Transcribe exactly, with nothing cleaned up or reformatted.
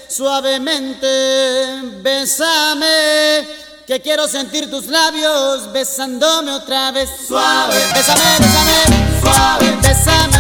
suavemente, bésame, que quiero sentir tus labios besándome otra vez. Suave, bésame, bésame, suave, bésame.